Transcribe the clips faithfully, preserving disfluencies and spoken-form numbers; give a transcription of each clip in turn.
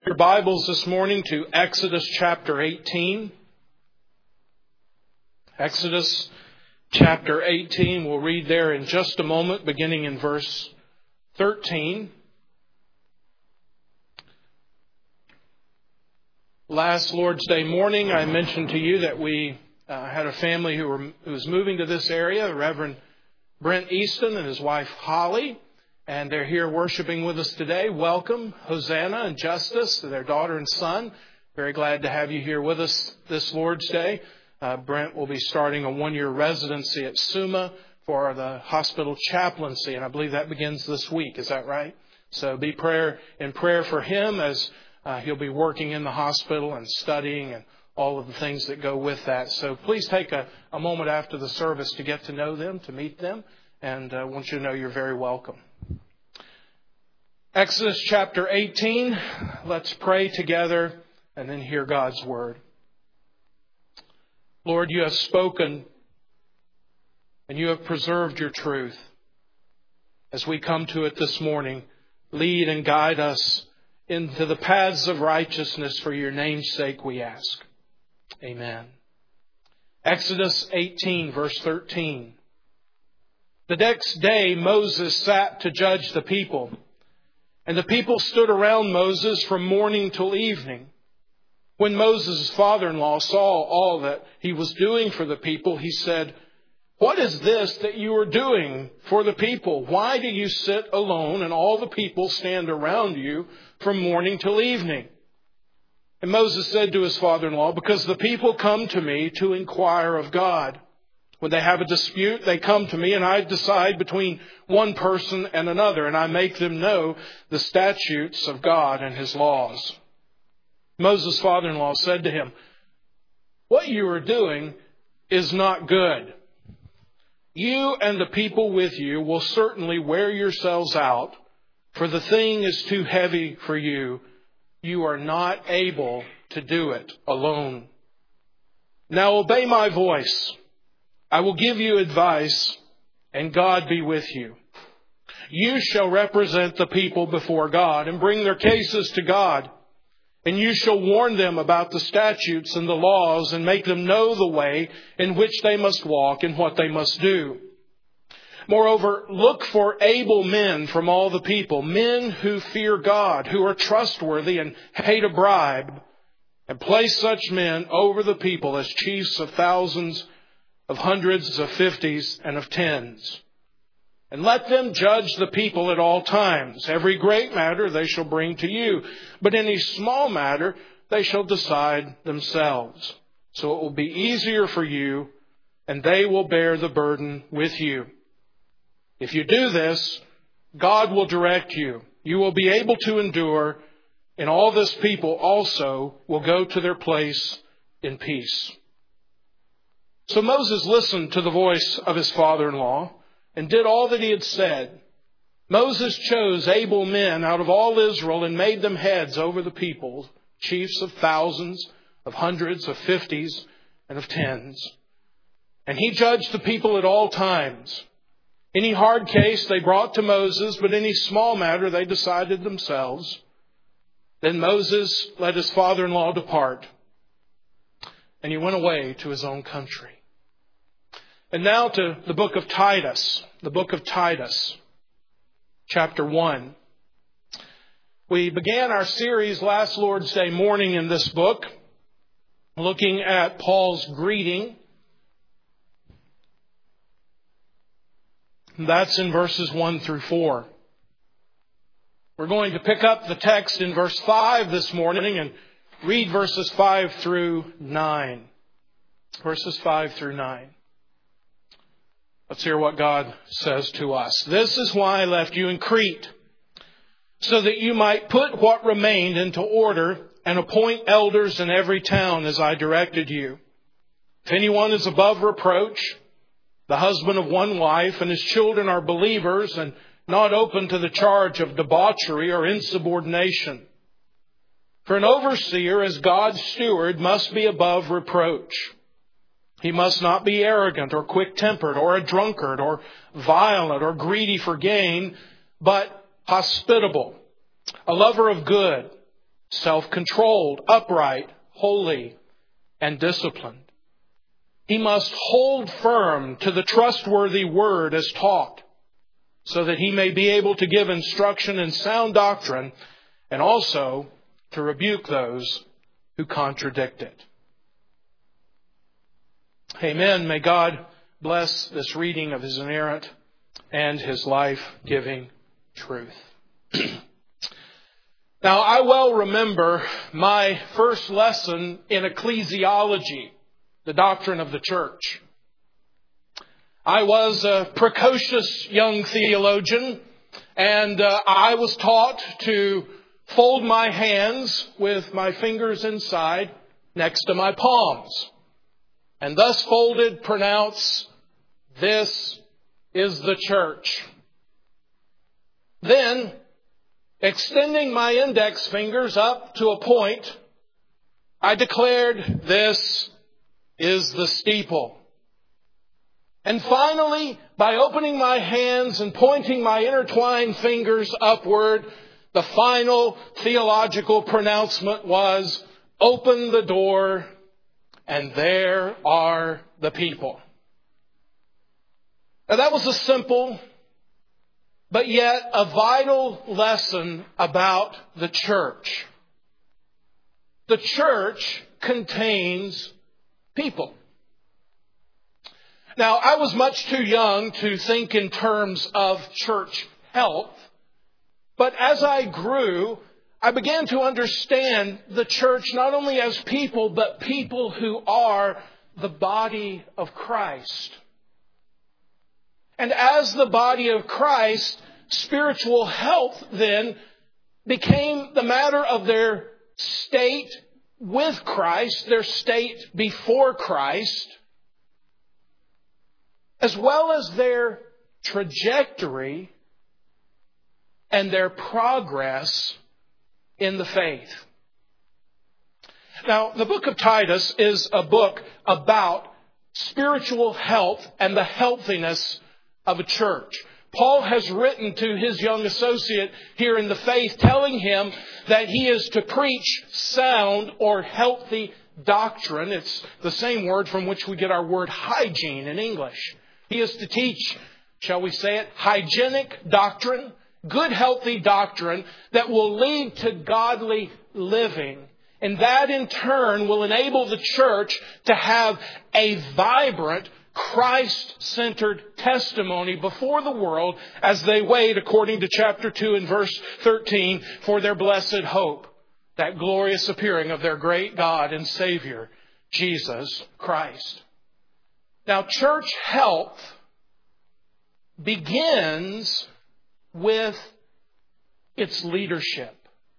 Your Bibles this morning to Exodus chapter eighteen. Exodus chapter eighteen. We'll read there in just a moment, beginning in verse thirteen. Last Lord's Day morning, I mentioned to you that we uh, had a family who, were, who was moving to this area, Reverend Brent Easton and his wife Holly. And they're here worshiping with us today. Welcome, Hosanna and Justice, their daughter and son. Very glad to have you here with us this Lord's Day. Uh, Brent will be starting a one-year residency at Summa for the hospital chaplaincy, and I believe that begins this week. Is that right? So be prayer in prayer for him as uh, he'll be working in the hospital and studying and all of the things that go with that. So please take a, a moment after the service to get to know them, to meet them, and I uh, want you to know you're very welcome. Exodus chapter eighteen, let's pray together and then hear God's word. Lord, you have spoken and you have preserved your truth. As we come to it this morning, lead and guide us into the paths of righteousness for your name's sake, we ask. Amen. Exodus eighteen, verse thirteen. The next day Moses sat to judge the people. And the people stood around Moses from morning till evening. When Moses' father-in-law saw all that he was doing for the people, he said, "What is this that you are doing for the people? Why do you sit alone and all the people stand around you from morning till evening?" And Moses said to his father-in-law, "Because the people come to me to inquire of God. When they have a dispute, they come to me, and I decide between one person and another, and I make them know the statutes of God and His laws." Moses' father-in-law said to him, "What you are doing is not good. You and the people with you will certainly wear yourselves out, for the thing is too heavy for you. You are not able to do it alone. Now obey my voice. I will give you advice, and God be with you. You shall represent the people before God and bring their cases to God. And you shall warn them about the statutes and the laws and make them know the way in which they must walk and what they must do. Moreover, look for able men from all the people, men who fear God, who are trustworthy and hate a bribe, and place such men over the people as chiefs of thousands, of hundreds, of fifties, and of tens. And let them judge the people at all times. Every great matter they shall bring to you, but any small matter they shall decide themselves. So it will be easier for you, and they will bear the burden with you. If you do this, God will direct you. You will be able to endure, and all this people also will go to their place in peace." So Moses listened to the voice of his father-in-law and did all that he had said. Moses chose able men out of all Israel and made them heads over the people, chiefs of thousands, of hundreds, of fifties, and of tens. And he judged the people at all times. Any hard case they brought to Moses, but any small matter they decided themselves. Then Moses let his father-in-law depart, and he went away to his own country. And now to the book of Titus, the book of Titus, chapter one. We began our series last Lord's Day morning in this book, looking at Paul's greeting. That's in verses one through four. We're going to pick up the text in verse five this morning and read verses five through nine. Verses five through nine. Let's hear what God says to us. "This is why I left you in Crete, so that you might put what remained into order and appoint elders in every town as I directed you. If anyone is above reproach, the husband of one wife, and his children are believers and not open to the charge of debauchery or insubordination. For an overseer as God's steward must be above reproach. He must not be arrogant or quick-tempered or a drunkard or violent or greedy for gain, but hospitable, a lover of good, self-controlled, upright, holy, and disciplined. He must hold firm to the trustworthy word as taught, so that he may be able to give instruction in sound doctrine and also to rebuke those who contradict it. Amen. May God bless this reading of His inerrant and His life-giving truth. Now, I well remember my first lesson in ecclesiology, the doctrine of the church. I was a precocious young theologian, and uh, I was taught to fold my hands with my fingers inside next to my palms, and thus folded pronounce, "This is the church." Then, extending my index fingers up to a point, I declared, "This is the steeple." And finally, by opening my hands and pointing my intertwined fingers upward, the final theological pronouncement was, "Open the door, and there are the people." Now, that was a simple, but yet a vital lesson about the church. The church contains people. Now, I was much too young to think in terms of church health, but as I grew, I began to understand the church not only as people, but people who are the body of Christ. And as the body of Christ, spiritual health then became the matter of their state with Christ, their state before Christ, as well as their trajectory and their progress in the faith. Now, the book of Titus is a book about spiritual health and the healthiness of a church. Paul has written to his young associate here in the faith, telling him that he is to preach sound or healthy doctrine. It's the same word from which we get our word hygiene in English. He is to teach, shall we say it, hygienic doctrine, good healthy doctrine that will lead to godly living. And that in turn will enable the church to have a vibrant, Christ-centered testimony before the world as they wait, according to chapter two and verse thirteen, for their blessed hope, that glorious appearing of their great God and Savior, Jesus Christ. Now, church health begins with its leadership.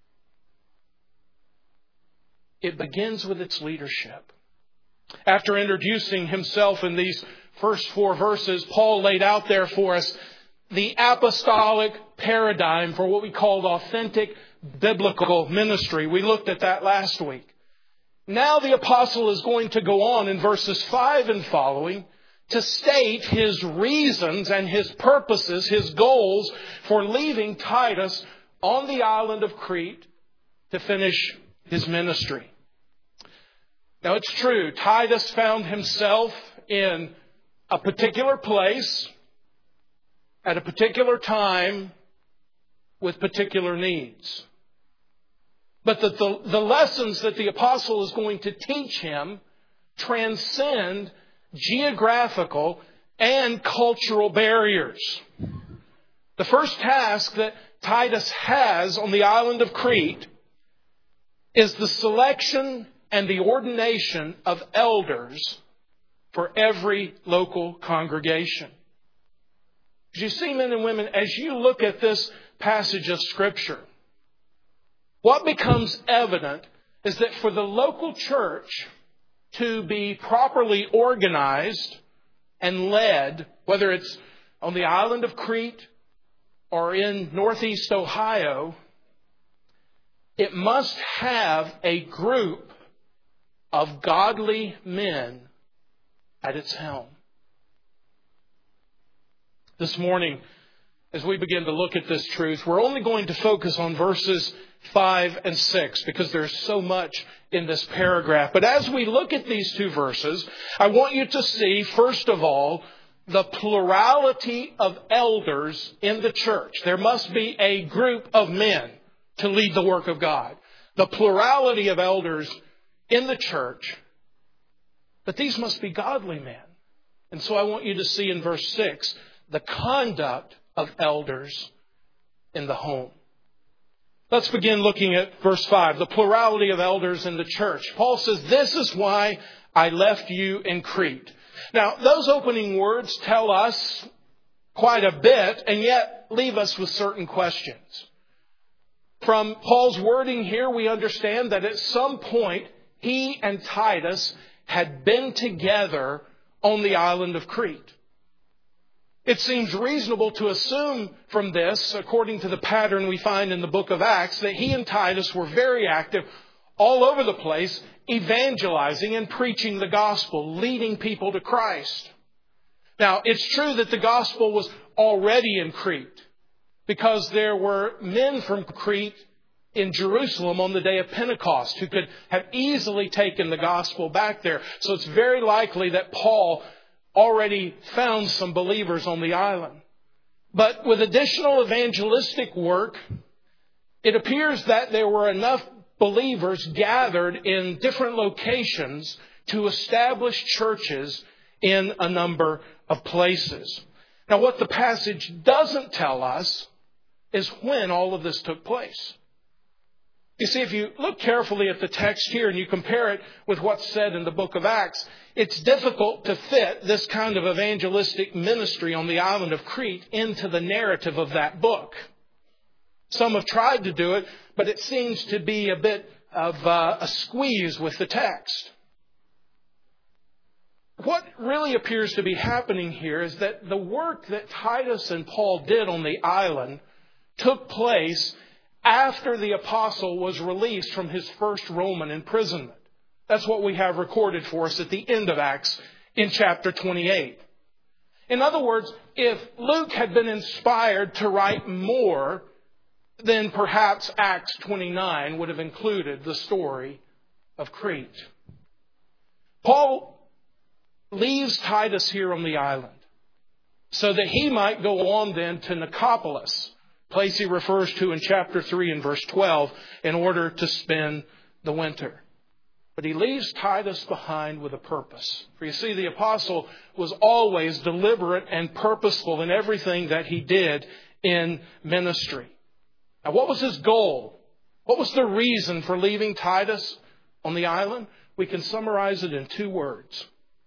It begins with its leadership. After introducing himself in these first four verses, Paul laid out there for us the apostolic paradigm for what we called authentic biblical ministry. We looked at that last week. Now the apostle is going to go on in verses five and following to state his reasons and his purposes, his goals for leaving Titus on the island of Crete to finish his ministry. Now, it's true, Titus found himself in a particular place, at a particular time, with particular needs. But that the, the lessons that the apostle is going to teach him transcend geographical and cultural barriers. The first task that Titus has on the island of Crete is the selection and the ordination of elders for every local congregation. You see, men and women, as you look at this passage of Scripture, what becomes evident is that for the local church to be properly organized and led, whether it's on the island of Crete or in Northeast Ohio, it must have a group of godly men at its helm. This morning, as we begin to look at this truth. We're only going to focus on verses five and six because there's so much in this paragraph. But as we look at these two verses, I want you to see, first of all, the plurality of elders in the church. There must be a group of men to lead the work of God. The plurality of elders in the church. But these must be godly men. And so I want you to see in verse six the conduct of elders in the home. Let's begin looking at verse five, the plurality of elders in the church. Paul says, "This is why I left you in Crete." Now, those opening words tell us quite a bit and yet leave us with certain questions. From Paul's wording here, we understand that at some point he and Titus had been together on the island of Crete. It seems reasonable to assume from this, according to the pattern we find in the book of Acts, that he and Titus were very active all over the place, evangelizing and preaching the gospel, leading people to Christ. Now, it's true that the gospel was already in Crete, because there were men from Crete in Jerusalem on the day of Pentecost who could have easily taken the gospel back there. So it's very likely that Paul already found some believers on the island. But with additional evangelistic work, it appears that there were enough believers gathered in different locations to establish churches in a number of places. Now, what the passage doesn't tell us is when all of this took place. You see, if you look carefully at the text here and you compare it with what's said in the book of Acts, it's difficult to fit this kind of evangelistic ministry on the island of Crete into the narrative of that book. Some have tried to do it, but it seems to be a bit of uh, a squeeze with the text. What really appears to be happening here is that the work that Titus and Paul did on the island took place after the apostle was released from his first Roman imprisonment. That's what we have recorded for us at the end of Acts in chapter twenty-eight. In other words, if Luke had been inspired to write more, then perhaps Acts twenty-nine would have included the story of Crete. Paul leaves Titus here on the island so that he might go on then to Nicopolis, place he refers to in chapter three and verse twelve, in order to spend the winter. But he leaves Titus behind with a purpose. For you see, the apostle was always deliberate and purposeful in everything that he did in ministry. Now, what was his goal? What was the reason for leaving Titus on the island? We can summarize it in two words: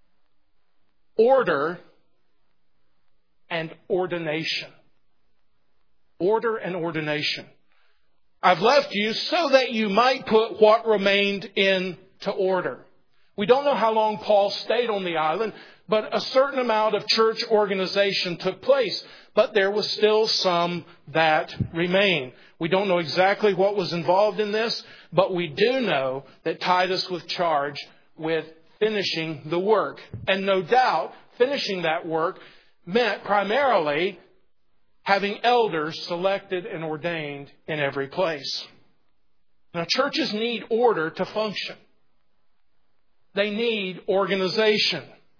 order and ordination. Order and ordination. I've left you so that you might put what remained into order. We don't know how long Paul stayed on the island, but a certain amount of church organization took place. But there was still some that remained. We don't know exactly what was involved in this, but we do know that Titus was charged with finishing the work. And no doubt, finishing that work meant primarily having elders selected and ordained in every place. Now, churches need order to function. They need organization.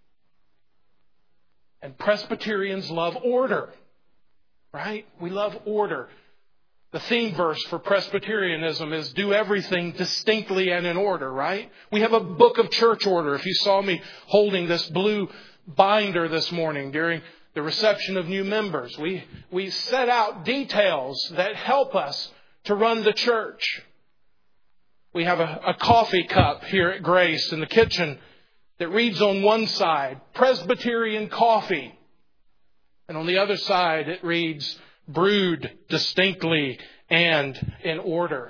And Presbyterians love order, right? We love order. The theme verse for Presbyterianism is do everything distinctly and in order, right? We have a book of church order. If you saw me holding this blue binder this morning during the reception of new members, we, we set out details that help us to run the church. We have a, a coffee cup here at Grace in the kitchen that reads on one side, Presbyterian coffee. And on the other side, it reads, brewed distinctly and in order.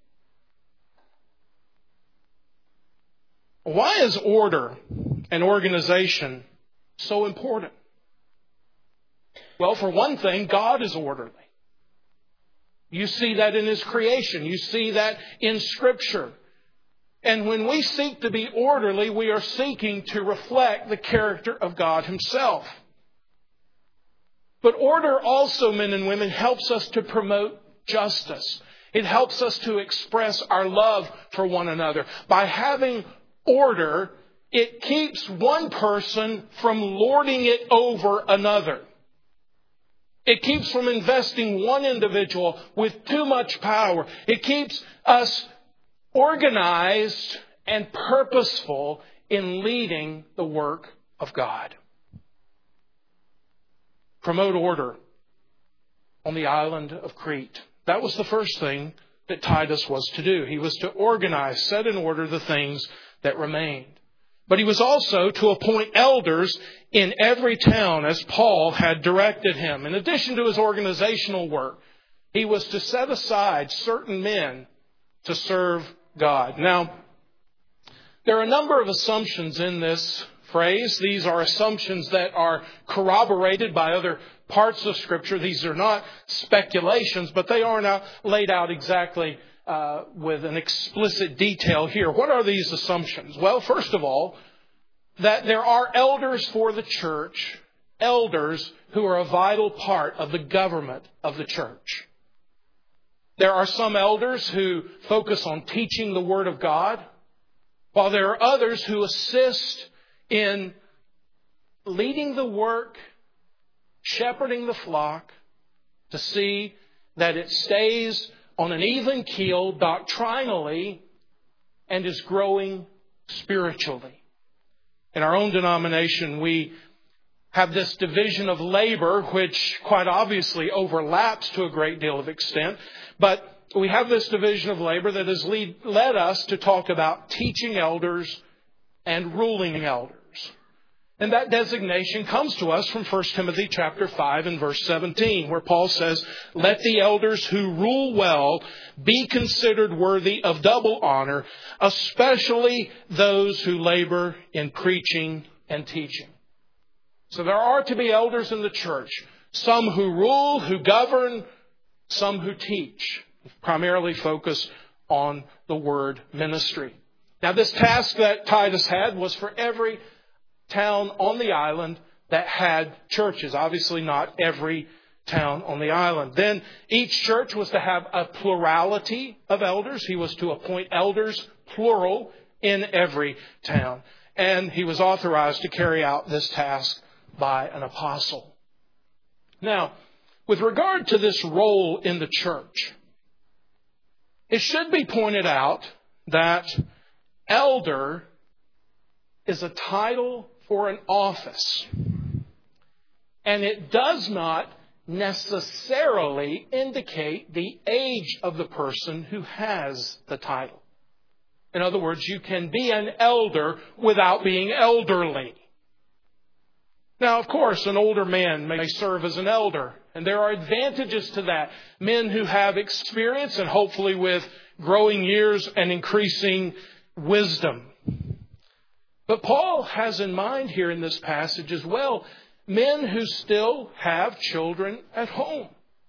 Why is order and organization so important? Well, for one thing, God is orderly. You see that in His creation. You see that in Scripture. And when we seek to be orderly, we are seeking to reflect the character of God Himself. But order also, men and women, helps us to promote justice. It helps us to express our love for one another. By having order, it keeps one person from lording it over another. It keeps from investing one individual with too much power. It keeps us organized and purposeful in leading the work of God. Promote order on the island of Crete. That was the first thing that Titus was to do. He was to organize, set in order the things that remained. But he was also to appoint elders in every town as Paul had directed him. In addition to his organizational work, he was to set aside certain men to serve God. Now, there are a number of assumptions in this phrase. These are assumptions that are corroborated by other parts of Scripture. These are not speculations, but they are now laid out exactly uh, with an explicit detail here. What are these assumptions? Well, first of all, that there are elders for the church, elders who are a vital part of the government of the church. There are some elders who focus on teaching the Word of God, while there are others who assist in leading the work, shepherding the flock, to see that it stays on an even keel doctrinally and is growing spiritually. In our own denomination, we have this division of labor, which quite obviously overlaps to a great deal of extent. But we have this division of labor that has lead, led us to talk about teaching elders and ruling elders. And that designation comes to us from First Timothy chapter five and verse seventeen, where Paul says, "Let the elders who rule well be considered worthy of double honor, especially those who labor in preaching and teaching." So there are to be elders in the church, some who rule, who govern, some who teach, primarily focus on the word ministry. Now, this task that Titus had was for every town on the island that had churches. Obviously not every town on the island. Then each church was to have a plurality of elders. He was to appoint elders, plural, in every town. And he was authorized to carry out this task by an apostle. Now, with regard to this role in the church, it should be pointed out that elder is a title for an office. And it does not necessarily indicate the age of the person who has the title. In other words, you can be an elder without being elderly. Now, of course, an older man may serve as an elder, and there are advantages to that. Men who have experience and hopefully with growing years and increasing wisdom. But Paul has in mind here in this passage as well, men who still have children at home.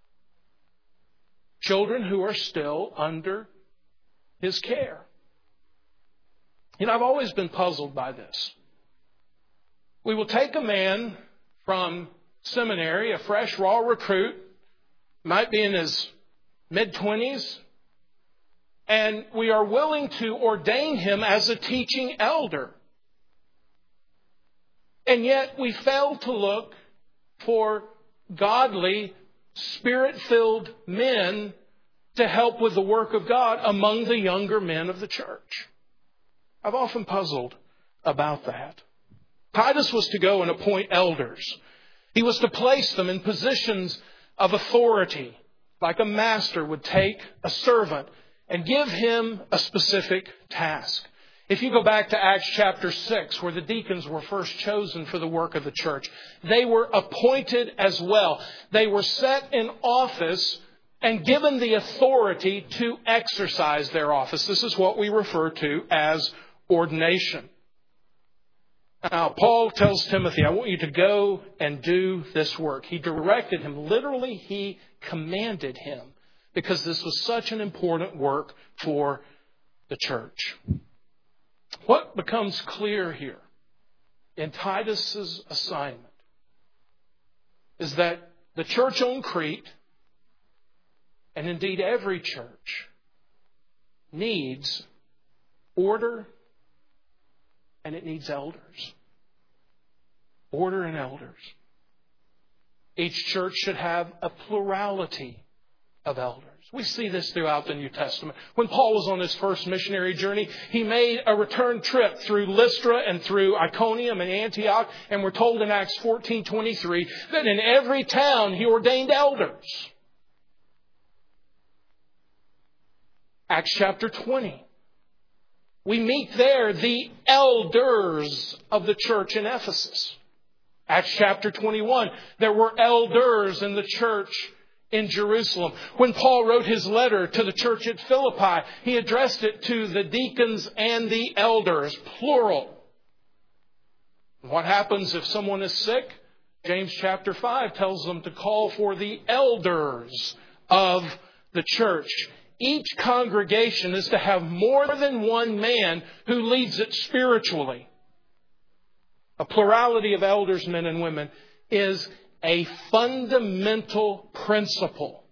Children who are still under his care. You know, I've always been puzzled by this. We will take a man from seminary, a fresh, raw recruit, might be in his mid-twenties, and we are willing to ordain him as a teaching elder. And yet we fail to look for godly, Spirit-filled men to help with the work of God among the younger men of the church. I've often puzzled about that. Titus was to go and appoint elders. He was to place them in positions of authority, like a master would take a servant and give him a specific task. If you go back to Acts chapter six, where the deacons were first chosen for the work of the church, they were appointed as well. They were set in office and given the authority to exercise their office. This is what we refer to as ordination. Now, Paul tells Timothy, I want you to go and do this work. He directed him. Literally, he commanded him because this was such an important work for the church. What becomes clear here in Titus's assignment is that the church on Crete, and indeed every church, needs order and it needs elders. Order and elders. Each church should have a plurality of elders. We see this throughout the New Testament. When Paul was on his first missionary journey, he made a return trip through Lystra and through Iconium and Antioch. And we're told in Acts fourteen twenty-three that in every town he ordained elders. Acts chapter twenty. We meet there the elders of the church in Ephesus. Acts chapter twenty-one. There were elders in the church in Jerusalem. When Paul wrote his letter to the church at Philippi, he addressed it to the deacons and the elders, plural. What happens if someone is sick? James chapter five tells them to call for the elders of the church. Each congregation is to have more than one man who leads it spiritually. A plurality of elders, men and women, is a fundamental principle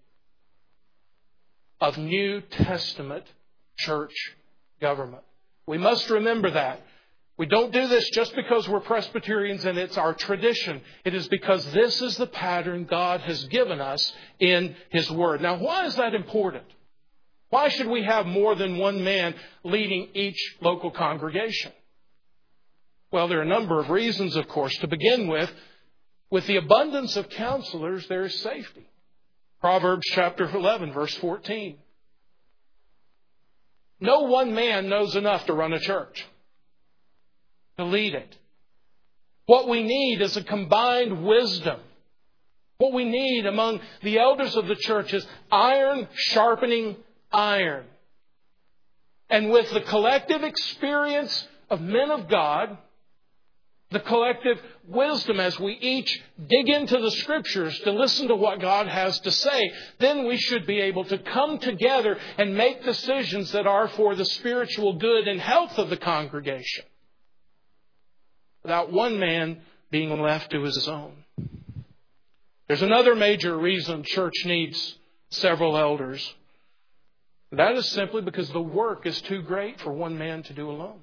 of New Testament church government. We must remember that. We don't do this just because we're Presbyterians and it's our tradition. It is because this is the pattern God has given us in His Word. Now, why is that important? Why should we have more than one man leading each local congregation? Well, there are a number of reasons, of course. To begin with, with the abundance of counselors, there is safety. Proverbs chapter eleven, verse fourteen. No one man knows enough to run a church, to lead it. What we need is a combined wisdom. What we need among the elders of the church is iron sharpening iron. And with the collective experience of men of God, the collective wisdom as we each dig into the Scriptures to listen to what God has to say, then we should be able to come together and make decisions that are for the spiritual good and health of the congregation, without one man being left to his own. There's another major reason church needs several elders. That is simply because the work is too great for one man to do alone.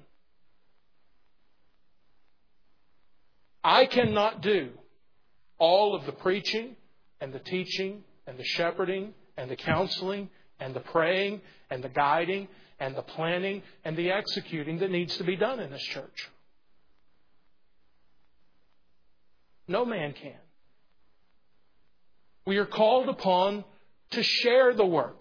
I cannot do all of the preaching and the teaching and the shepherding and the counseling and the praying and the guiding and the planning and the executing that needs to be done in this church. No man can. We are called upon to share the work.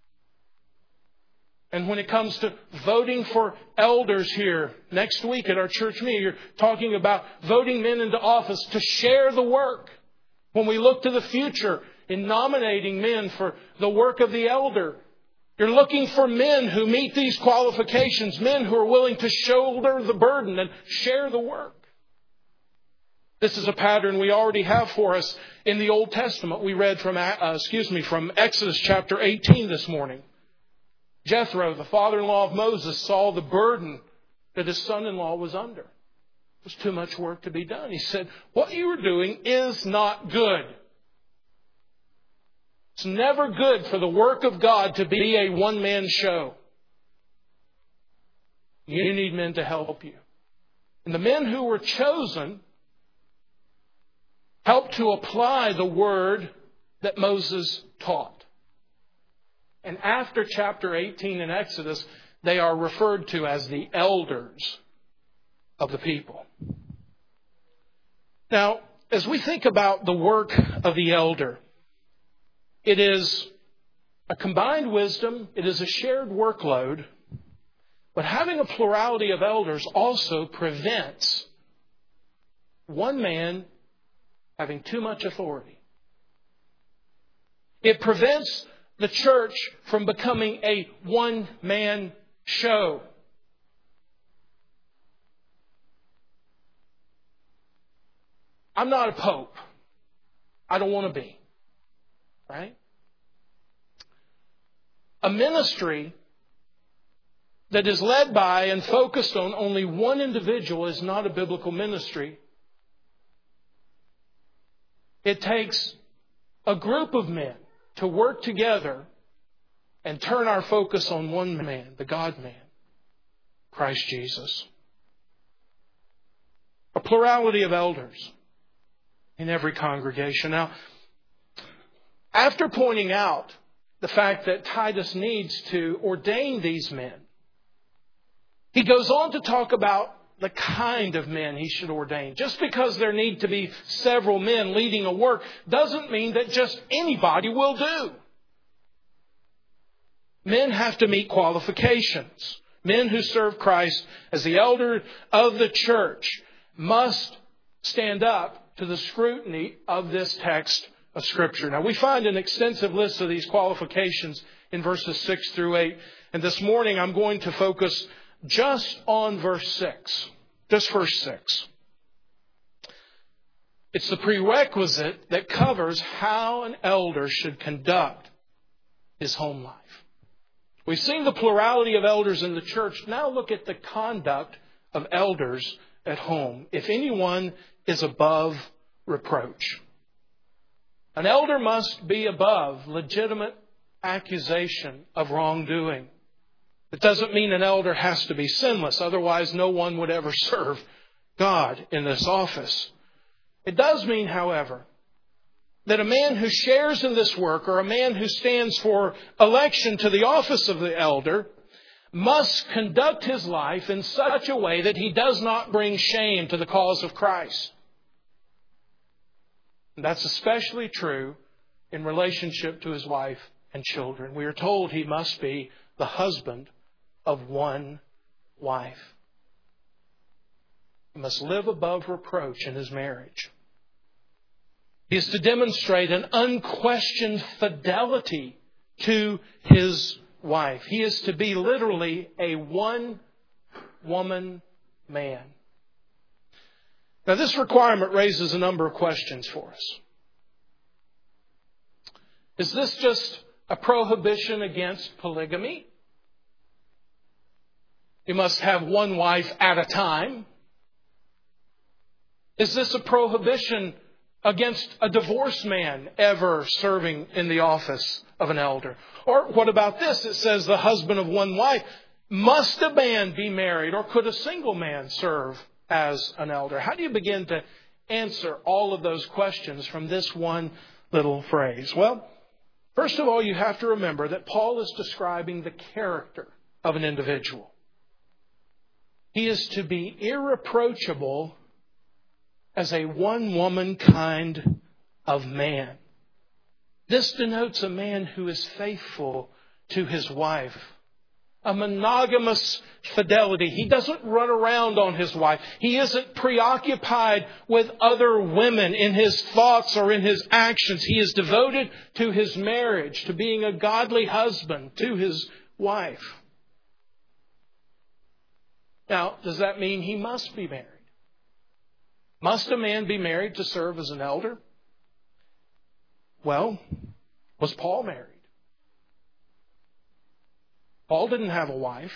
And when it comes to voting for elders here next week at our church meeting, you're talking about voting men into office to share the work. When we look to the future in nominating men for the work of the elder, you're looking for men who meet these qualifications, men who are willing to shoulder the burden and share the work. This is a pattern we already have for us in the Old Testament. We read from, uh, excuse me, from Exodus chapter eighteen this morning. Jethro, the father-in-law of Moses, saw the burden that his son-in-law was under. It was too much work to be done. He said, what you are doing is not good. It's never good for the work of God to be a one-man show. You need men to help you. And the men who were chosen helped to apply the word that Moses taught. And after chapter eighteen in Exodus, they are referred to as the elders of the people. Now, as we think about the work of the elder, it is a combined wisdom, it is a shared workload, but having a plurality of elders also prevents one man having too much authority. It prevents the church from becoming a one-man show. I'm not a pope. I don't want to be. Right? A ministry that is led by and focused on only one individual is not a biblical ministry. It takes a group of men to work together and turn our focus on one man, the God-man, Christ Jesus. A plurality of elders in every congregation. Now, after pointing out the fact that Titus needs to ordain these men, he goes on to talk about the kind of men he should ordain. Just because there need to be several men leading a work doesn't mean that just anybody will do. Men have to meet qualifications. Men who serve Christ as the elder of the church must stand up to the scrutiny of this text of Scripture. Now, we find an extensive list of these qualifications in verses six through eight. And this morning I'm going to focus just on verse six. Just verse six. It's the prerequisite that covers how an elder should conduct his home life. We've seen the plurality of elders in the church. Now look at the conduct of elders at home. If anyone is above reproach. An elder must be above legitimate accusation of wrongdoing. It doesn't mean an elder has to be sinless. Otherwise, no one would ever serve God in this office. It does mean, however, that a man who shares in this work or a man who stands for election to the office of the elder must conduct his life in such a way that he does not bring shame to the cause of Christ. And that's especially true in relationship to his wife and children. We are told he must be the husband of one wife. He must live above reproach in his marriage. He is to demonstrate an unquestioned fidelity to his wife. He is to be literally a one-woman man. Now, this requirement raises a number of questions for us. Is this just a prohibition against polygamy? You must have one wife at a time. Is this a prohibition against a divorced man ever serving in the office of an elder? Or what about this? It says the husband of one wife. Must a man be married, or could a single man serve as an elder? How do you begin to answer all of those questions from this one little phrase? Well, first of all, you have to remember that Paul is describing the character of an individual. He is to be irreproachable as a one-woman kind of man. This denotes a man who is faithful to his wife. A monogamous fidelity. He doesn't run around on his wife. He isn't preoccupied with other women in his thoughts or in his actions. He is devoted to his marriage, to being a godly husband to his wife. Now, does that mean he must be married? Must a man be married to serve as an elder? Well, was Paul married? Paul didn't have a wife.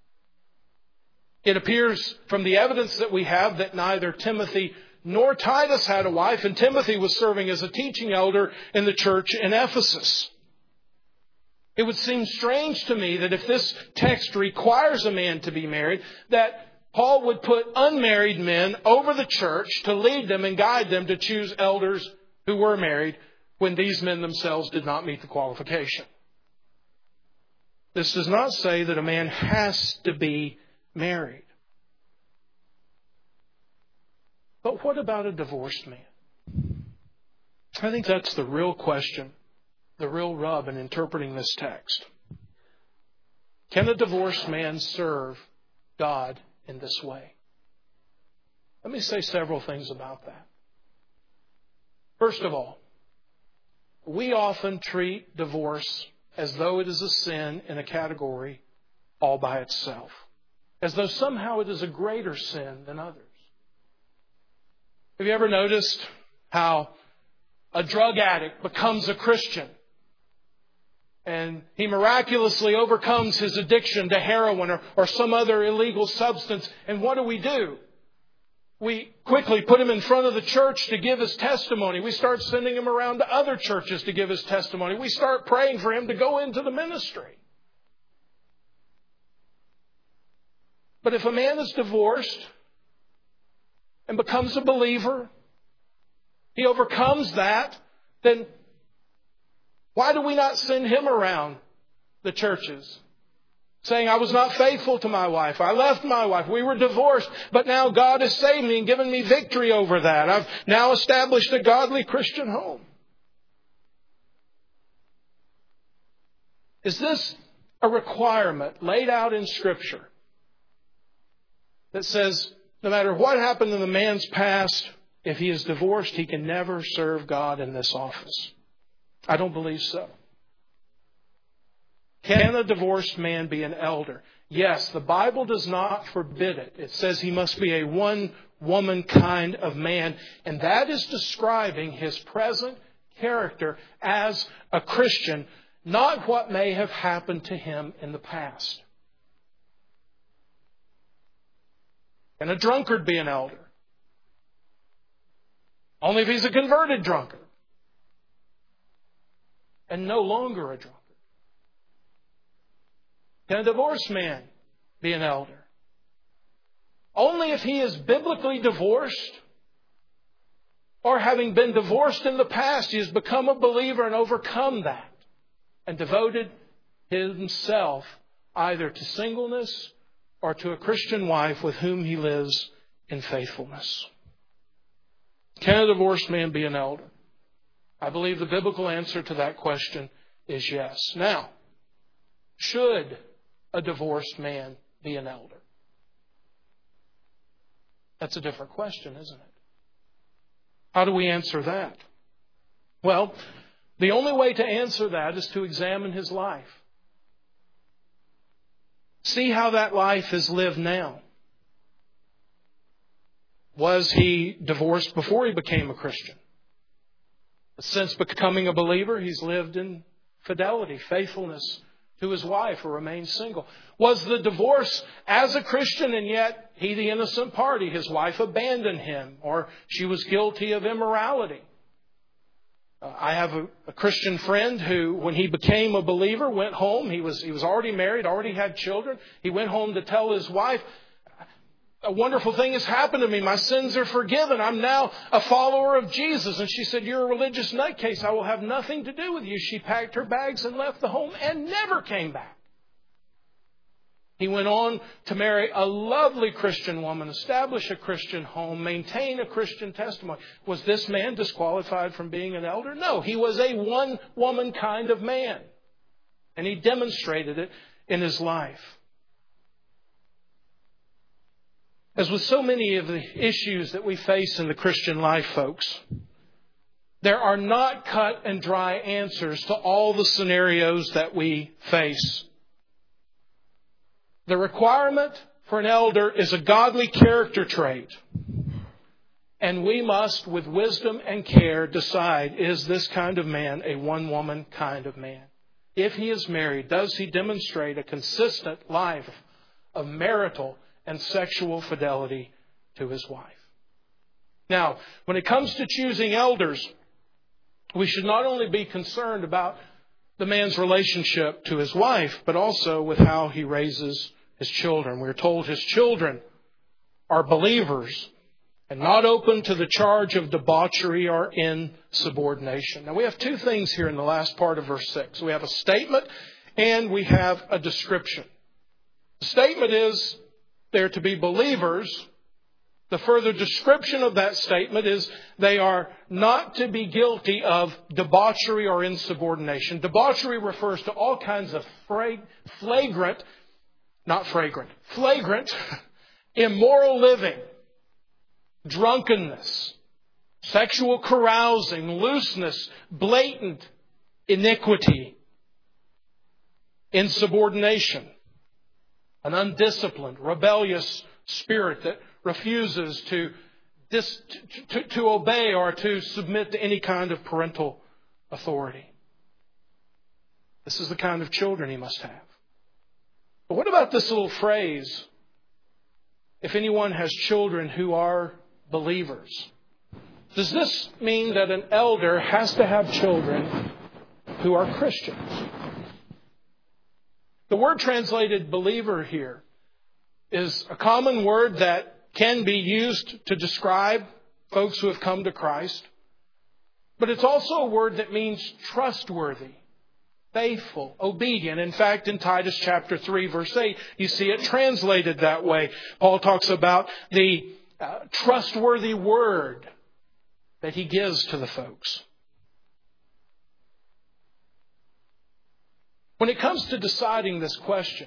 It appears from the evidence that we have that neither Timothy nor Titus had a wife, and Timothy was serving as a teaching elder in the church in Ephesus. It would seem strange to me that if this text requires a man to be married, that Paul would put unmarried men over the church to lead them and guide them to choose elders who were married when these men themselves did not meet the qualification. This does not say that a man has to be married. But what about a divorced man? I think that's the real question, the real rub in interpreting this text. Can a divorced man serve God in this way? Let me say several things about that. First of all, we often treat divorce as though it is a sin in a category all by itself. As though somehow it is a greater sin than others. Have you ever noticed how a drug addict becomes a Christian and he miraculously overcomes his addiction to heroin or, or some other illegal substance? And what do we do? we quickly put him in front of the church to give his testimony. We start sending him around to other churches to give his testimony. We start praying for him to go into the ministry. But if a man is divorced and becomes a believer, he overcomes that, then why do we not send him around the churches saying, I was not faithful to my wife. I left my wife. We were divorced. But now God has saved me and given me victory over that. I've now established a godly Christian home. Is this a requirement laid out in Scripture that says no matter what happened in the man's past, if he is divorced, he can never serve God in this office? I don't believe so. Can a divorced man be an elder? Yes, the Bible does not forbid it. It says he must be a one-woman kind of man. And that is describing his present character as a Christian, not what may have happened to him in the past. Can a drunkard be an elder? Only if he's a converted drunkard and no longer a drunkard. Can a divorced man be an elder? Only if he is biblically divorced, or having been divorced in the past, he has become a believer and overcome that and devoted himself either to singleness or to a Christian wife with whom he lives in faithfulness. Can a divorced man be an elder? I believe the biblical answer to that question is yes. Now, should a divorced man be an elder? That's a different question, isn't it? How do we answer that? Well, the only way to answer that is to examine his life. See how that life is lived now. Was he divorced before he became a Christian? Since becoming a believer, he's lived in fidelity, faithfulness to his wife, or remained single. Was the divorce as a Christian and yet he the innocent party? His wife abandoned him, or she was guilty of immorality. Uh, I have a, a Christian friend who, when he became a believer, went home. He was, he was already married, already had children. He went home to tell his wife, a wonderful thing has happened to me. My sins are forgiven. I'm now a follower of Jesus. And she said, you're a religious nutcase. I will have nothing to do with you. She packed her bags and left the home and never came back. He went on to marry a lovely Christian woman, establish a Christian home, maintain a Christian testimony. Was this man disqualified from being an elder? No, he was a one-woman kind of man. And he demonstrated it in his life. As with so many of the issues that we face in the Christian life, folks, there are not cut and dry answers to all the scenarios that we face. The requirement for an elder is a godly character trait. And we must, with wisdom and care, decide, is this kind of man a one-woman kind of man? If he is married, does he demonstrate a consistent life of marital and sexual fidelity to his wife? Now, when it comes to choosing elders, we should not only be concerned about the man's relationship to his wife, but also with how he raises his children. We're told his children are believers and not open to the charge of debauchery or insubordination. Now, we have two things here in the last part of verse six. We have a statement and we have a description. The statement is they're to be believers. The further description of that statement is they are not to be guilty of debauchery or insubordination. Debauchery refers to all kinds of flagrant, not fragrant, flagrant, immoral living, drunkenness, sexual carousing, looseness, blatant iniquity, insubordination. An undisciplined, rebellious spirit that refuses to, dis, to, to, to obey or to submit to any kind of parental authority. This is the kind of children he must have. But what about this little phrase? If anyone has children who are believers. Does this mean that an elder has to have children who are Christians? The word translated believer here is a common word that can be used to describe folks who have come to Christ. But it's also a word that means trustworthy, faithful, obedient. In fact, in Titus chapter three, verse eight, you see it translated that way. Paul talks about the uh, trustworthy word that he gives to the folks. When it comes to deciding this question,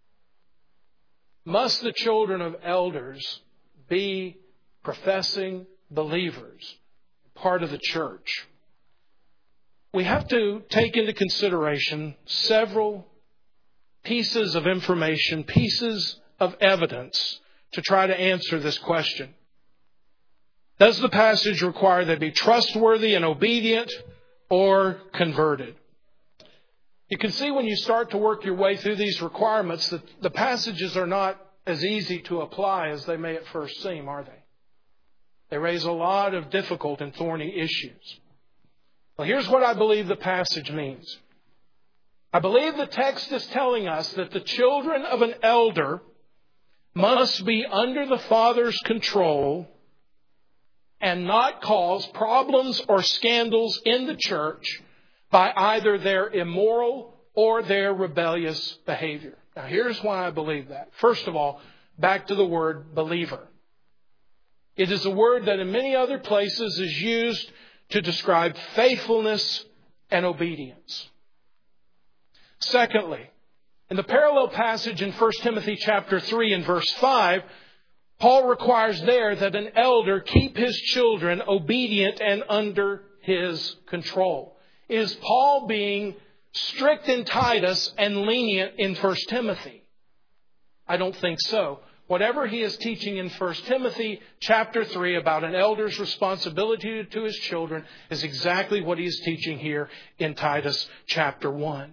must the children of elders be professing believers, part of the church? We have to take into consideration several pieces of information, pieces of evidence to try to answer this question. Does the passage require they be trustworthy and obedient or converted? You can see when you start to work your way through these requirements that the passages are not as easy to apply as they may at first seem, are they? They raise a lot of difficult and thorny issues. Well, here's what I believe the passage means. I believe the text is telling us that the children of an elder must be under the father's control and not cause problems or scandals in the church by either their immoral or their rebellious behavior. Now, here's why I believe that. First of all, back to the word believer. It is a word that in many other places is used to describe faithfulness and obedience. Secondly, in the parallel passage in First Timothy chapter three and verse five, Paul requires there that an elder keep his children obedient and under his control. Is Paul being strict in Titus and lenient in First Timothy? I don't think so. Whatever he is teaching in First Timothy chapter three about an elder's responsibility to his children is exactly what he is teaching here in Titus chapter one.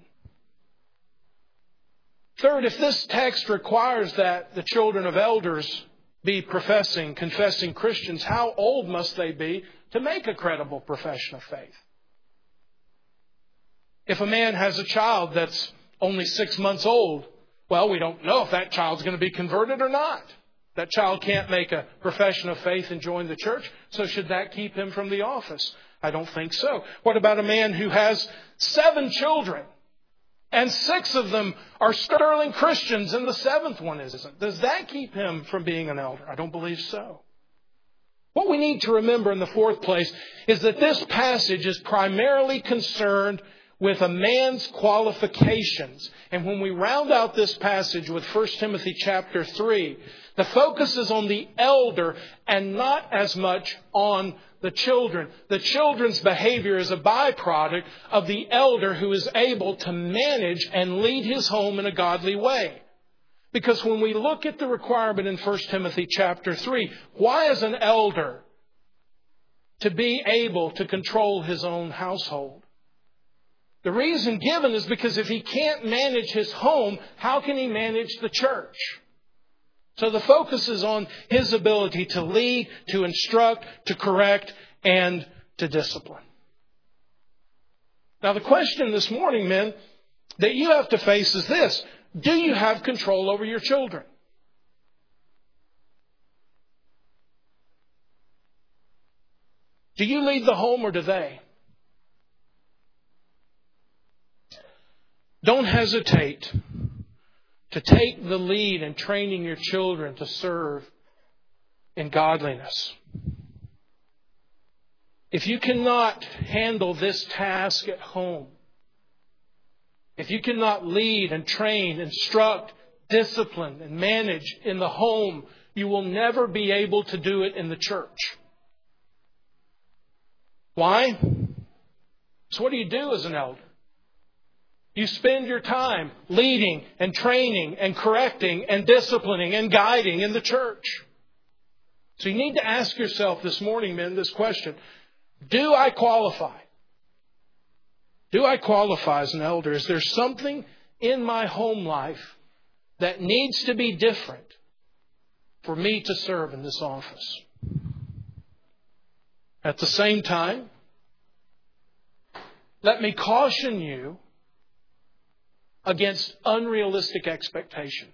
Third, if this text requires that the children of elders be professing, confessing Christians, how old must they be to make a credible profession of faith? If a man has a child that's only six months old, well, we don't know if that child's going to be converted or not. That child can't make a profession of faith and join the church, so should that keep him from the office? I don't think so. What about a man who has seven children and six of them are sterling Christians and the seventh one isn't? Does that keep him from being an elder? I don't believe so. What we need to remember in the fourth place is that this passage is primarily concerned with a man's qualifications. And when we round out this passage with First Timothy chapter three, the focus is on the elder and not as much on the children. The children's behavior is a byproduct of the elder who is able to manage and lead his home in a godly way. Because when we look at the requirement in First Timothy chapter three, why is an elder to be able to control his own household? The reason given is because if he can't manage his home, how can he manage the church? So the focus is on his ability to lead, to instruct, to correct, and to discipline. Now the question this morning, men, that you have to face is this. Do you have control over your children? Do you lead the home or do they? Don't hesitate to take the lead in training your children to serve in godliness. If you cannot handle this task at home, if you cannot lead and train, instruct, discipline, and manage in the home, you will never be able to do it in the church. Why? So what do you do as an elder? You spend your time leading and training and correcting and disciplining and guiding in the church. So you need to ask yourself this morning, men, this question. Do I qualify? Do I qualify as an elder? Is there something in my home life that needs to be different for me to serve in this office? At the same time, let me caution you against unrealistic expectations.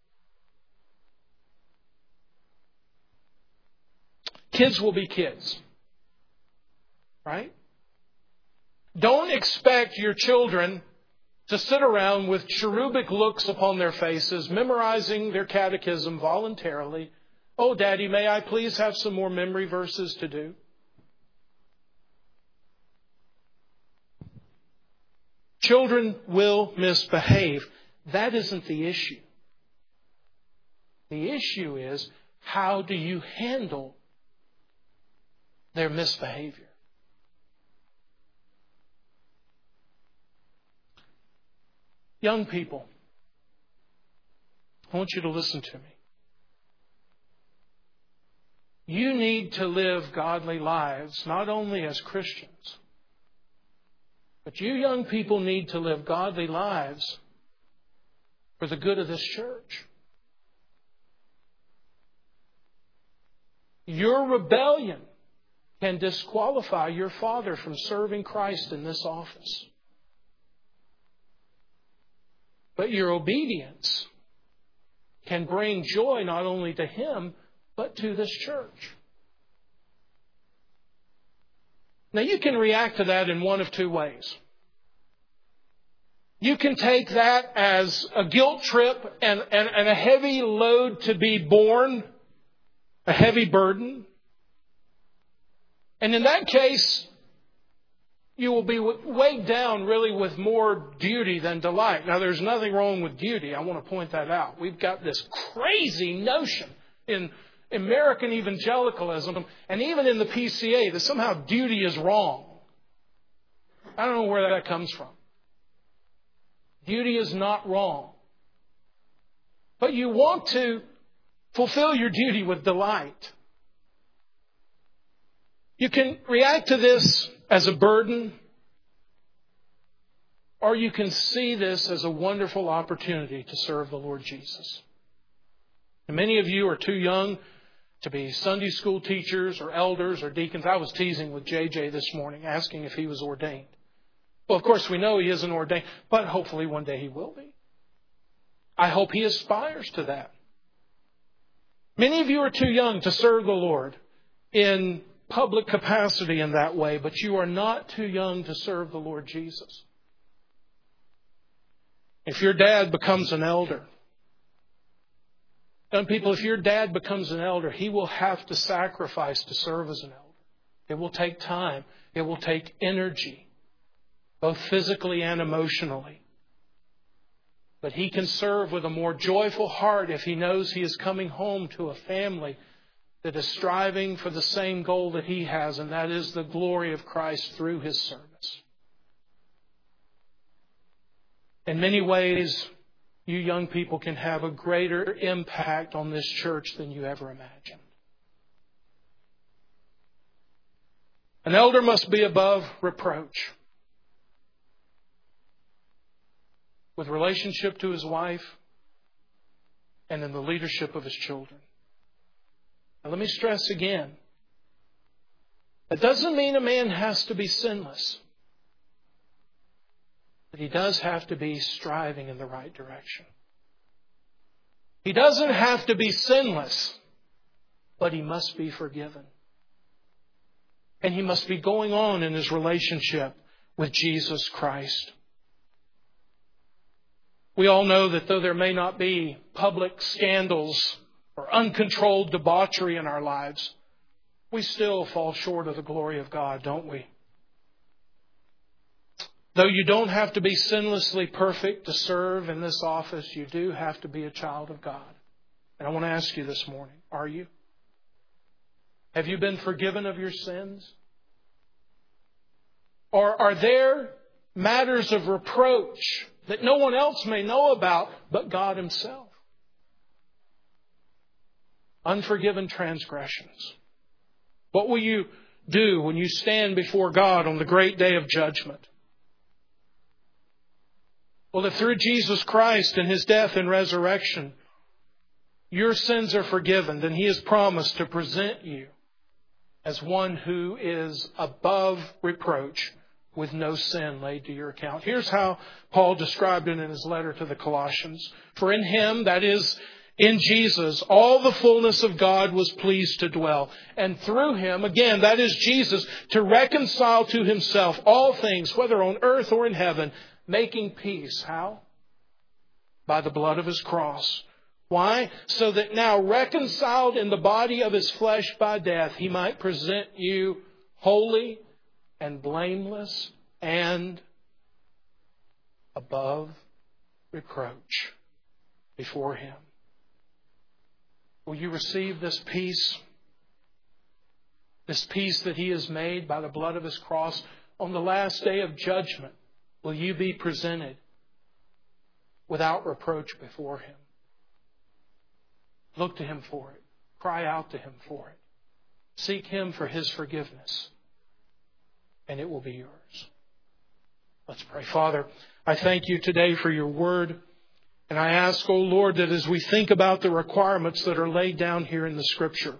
Kids will be kids, right? Don't expect your children to sit around with cherubic looks upon their faces, memorizing their catechism voluntarily. Oh, Daddy, may I please have some more memory verses to do? Children will misbehave. That isn't the issue. The issue is, how do you handle their misbehavior? Young people, I want you to listen to me. You need to live godly lives, not only as Christians, but you young people need to live godly lives for the good of this church. Your rebellion can disqualify your father from serving Christ in this office. But your obedience can bring joy not only to him, but to this church. Now you can react to that in one of two ways. You can take that as a guilt trip and, and, and a heavy load to be borne, a heavy burden. And in that case, you will be weighed down really with more duty than delight. Now, there's nothing wrong with duty. I want to point that out. We've got this crazy notion in American evangelicalism and even in the P C A that somehow duty is wrong. I don't know where that comes from. Duty is not wrong. But you want to fulfill your duty with delight. You can react to this as a burden, or you can see this as a wonderful opportunity to serve the Lord Jesus. And many of you are too young to be Sunday school teachers or elders or deacons. I was teasing with J J this morning, asking if he was ordained. Well, of course, we know he isn't ordained, but hopefully one day he will be. I hope he aspires to that. Many of you are too young to serve the Lord in public capacity in that way, but you are not too young to serve the Lord Jesus. If your dad becomes an elder, young people, if your dad becomes an elder, he will have to sacrifice to serve as an elder. It will take time. It will take energy, both physically and emotionally. But he can serve with a more joyful heart if he knows he is coming home to a family that is striving for the same goal that he has, and that is the glory of Christ through his service. In many ways, you young people can have a greater impact on this church than you ever imagined. An elder must be above reproach with relationship to his wife and in the leadership of his children. Now, let me stress again, that doesn't mean a man has to be sinless. But he does have to be striving in the right direction. He doesn't have to be sinless, but he must be forgiven. And he must be going on in his relationship with Jesus Christ. We all know that though there may not be public scandals or uncontrolled debauchery in our lives, we still fall short of the glory of God, don't we? Though you don't have to be sinlessly perfect to serve in this office, you do have to be a child of God. And I want to ask you this morning, are you? Have you been forgiven of your sins? Or are there matters of reproach that no one else may know about but God Himself? Unforgiven transgressions. What will you do when you stand before God on the great day of judgment? Well, if through Jesus Christ and His death and resurrection, your sins are forgiven, then He has promised to present you as one who is above reproach, with no sin laid to your account. Here's how Paul described it in his letter to the Colossians. For in Him, that is, in Jesus, all the fullness of God was pleased to dwell. And through Him, again, that is Jesus, to reconcile to Himself all things, whether on earth or in heaven, making peace. How? By the blood of His cross. Why? So that now, reconciled in the body of His flesh by death, He might present you holy and blameless and above reproach before Him. Will you receive this peace? This peace that He has made by the blood of His cross on the last day of judgment. Will you be presented without reproach before Him? Look to Him for it. Cry out to Him for it. Seek Him for His forgiveness. And it will be yours. Let's pray. Father, I thank You today for Your word. And I ask, O Lord, that as we think about the requirements that are laid down here in the Scripture,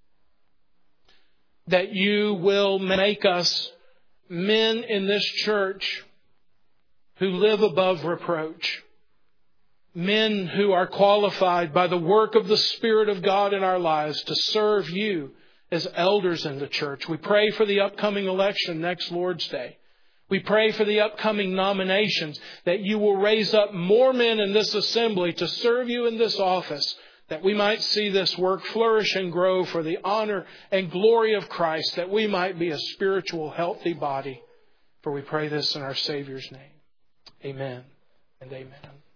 that You will make us men in this church who live above reproach. Men who are qualified by the work of the Spirit of God in our lives to serve You as elders in the church. We pray for the upcoming election next Lord's Day. We pray for the upcoming nominations, that You will raise up more men in this assembly to serve You in this office, that we might see this work flourish and grow for the honor and glory of Christ, that we might be a spiritual, healthy body. For we pray this in our Savior's name. Amen and amen.